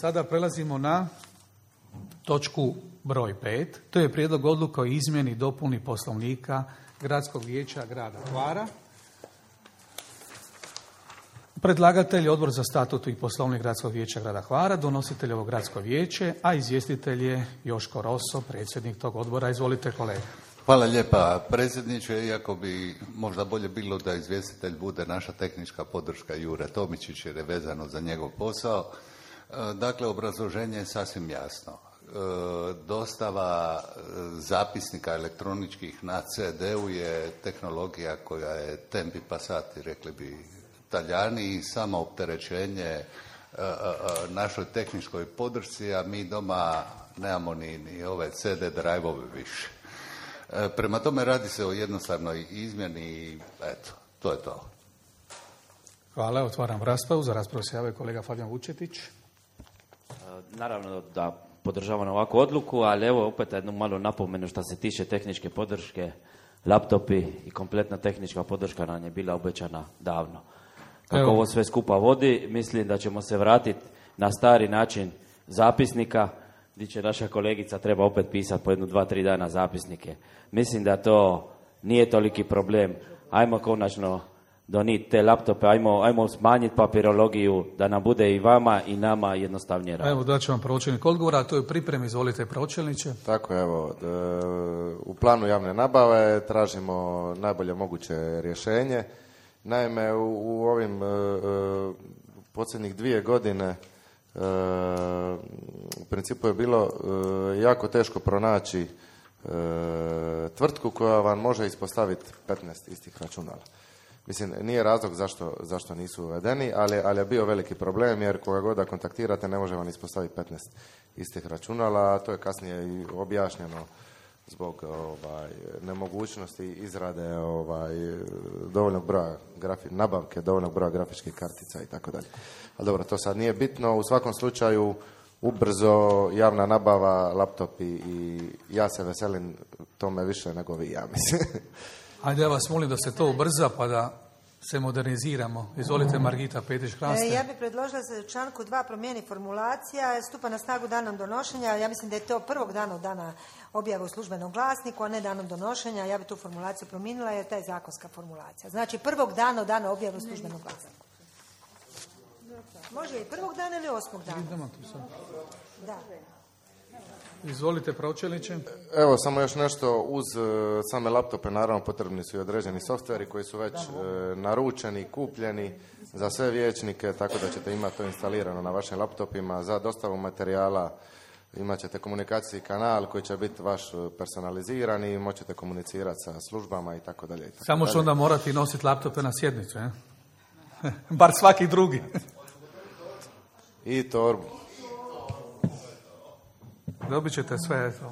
Sada prelazimo na točku broj 5. To je prijedlog odluke o izmjeni i dopuni Poslovnika Gradskog vijeća grada Hvara. Predlagatelj je Odbor za statut i Poslovnik Gradskog vijeća grada Hvara, donositelj ovo Gradsko vijeće, a izvjestitelj je Joško Roso, predsjednik tog odbora. Izvolite, kolega. Hvala lijepa, predsjedniče. Iako bi možda bolje bilo da izvjestitelj bude naša tehnička podrška Jure Tomičić jer je vezano za njegov posao. Dakle, obrazloženje je sasvim jasno. Dostava zapisnika elektroničkih na CD-u je tehnologija koja je tempi passati, rekli bi Talijani, i samo opterećenje našoj tehničkoj podršci, a mi doma nemamo ni ove CD drive-ove više. Prema tome radi se o jednostavnoj izmjeni i eto, to je to. Hvala, otvaram raspravu. Za raspravu se javio kolega Fabijan Vučetić. Naravno da podržavam ovakvu odluku, ali evo opet jednu malu napomenu što se tiče tehničke podrške. Laptopi i kompletna tehnička podrška nam je bila obećana davno. Kako ovo sve skupa vodi, mislim da ćemo se vratiti na stari način zapisnika, gdje će naša kolegica treba opet pisati po 1, 2, 3 dana zapisnike. Mislim da to nije toliki problem. Ajmo konačno doniti te laptope, ajmo smanjiti papirologiju da nam bude i vama i nama jednostavnije raditi. Evo, daću vam pročelnik odgovora, a to je u pripremi. Izvolite, pročelniče. Tako, evo, u planu javne nabave tražimo najbolje moguće rješenje. Naime, u ovim posljednjih 2 godine u principu je bilo jako teško pronaći tvrtku koja vam može ispostaviti 15 istih računala. Mislim, nije razlog zašto nisu uvedeni, ali je bio veliki problem jer koga god da kontaktirate ne može vam ispostaviti 15 istih računala, a to je kasnije i objašnjeno zbog nemogućnosti izrade dovoljnog broja nabavke, dovoljnog broja grafičkih kartica i tako dalje. Ali dobro, to sad nije bitno. U svakom slučaju ubrzo javna nabava, laptopi i ja se veselim tome više nego vi, ja mislim. Ajde, ja vas molim da se to ubrza pa da se moderniziramo. Izvolite, Margita Petić-Hraste. Ja bih predložila da se u članku 2 promijeni formulacija, stupa na snagu danom donošenja. Ja mislim da je to prvog dana od dana objave u službenom glasniku, a ne danom donošenja. Ja bih tu formulaciju promijenila jer ta je zakonska formulacija. Znači prvog dana od dana objave u službenom glasniku. Može i prvog dana ili 8. dana. Da. Izvolite, pročelniče. Evo, samo još nešto. Uz same laptope naravno potrebni su i određeni softveri koji su već naručeni, kupljeni za sve vijećnike, tako da ćete imati to instalirano na vašim laptopima. Za dostavu materijala imat ćete komunikacijski kanal koji će biti vaš personalizirani i moćete komunicirati sa službama i tako dalje. Samo što onda morati nositi laptope na sjednicu, je? Bar svaki drugi. I torbu. Dobit ćete sve to.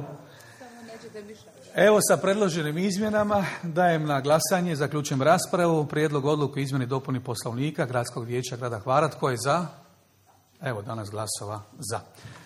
Evo, sa predloženim izmjenama dajem na glasanje, zaključujem raspravu, prijedlog odluke o izmjeni i dopuni Poslovnika Gradskog vijeća grada Hvara. Tko je za? Evo, danas glasova za.